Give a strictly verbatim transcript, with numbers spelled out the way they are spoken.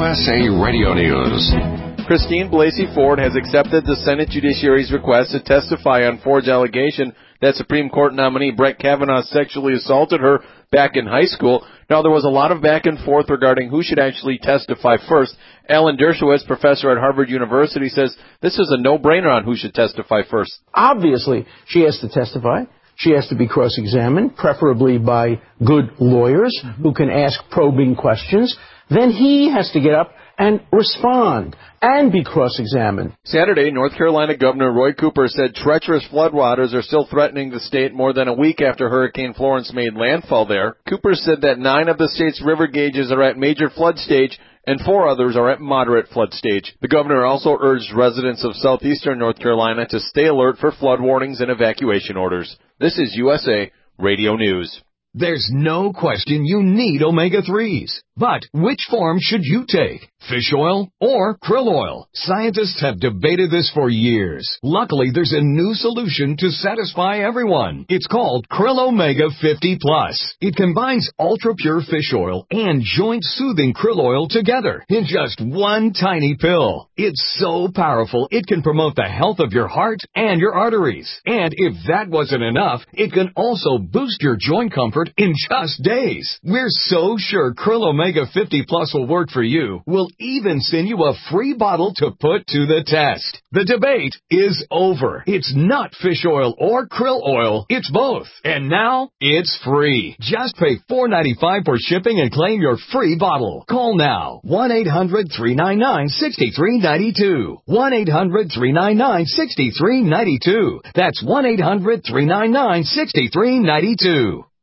S A Radio News. Christine Blasey Ford has accepted the Senate Judiciary's request to testify on Ford's allegation that Supreme Court nominee Brett Kavanaugh sexually assaulted her back in high school. Now, there was a lot of back and forth regarding who should actually testify first. Alan Dershowitz, professor at Harvard University, says this is a no-brainer on who should testify first. Obviously, she has to testify. She has to be cross-examined, preferably by good lawyers mm-hmm. who can ask probing questions. Then he has to get up and respond and be cross-examined. Saturday, North Carolina Governor Roy Cooper said treacherous floodwaters are still threatening the state more than a week after Hurricane Florence made landfall there. Cooper said that nine of the state's river gauges are at major flood stage and four others are at moderate flood stage. The governor also urged residents of southeastern North Carolina to stay alert for flood warnings and evacuation orders. This is U S A Radio News. There's no question you need omega threes. But which form should you take? Fish oil or krill oil? Scientists have debated this for years. Luckily, there's a new solution to satisfy everyone. It's called Krill Omega fifty plus. It combines ultra-pure fish oil and joint-soothing krill oil together in just one tiny pill. It's so powerful, it can promote the health of your heart and your arteries. And if that wasn't enough, it can also boost your joint comfort in just days. We're so sure Krill Omega fifty plus will work for you. We'll even send you a free bottle to put to the test. The debate is over. It's not fish oil or krill oil. It's both. And now it's free. Just pay four dollars and ninety-five cents for shipping and claim your free bottle. Call now. one eight hundred three nine nine six three nine two. one eight hundred three nine nine six three nine two. That's one eight hundred three nine nine six three nine two.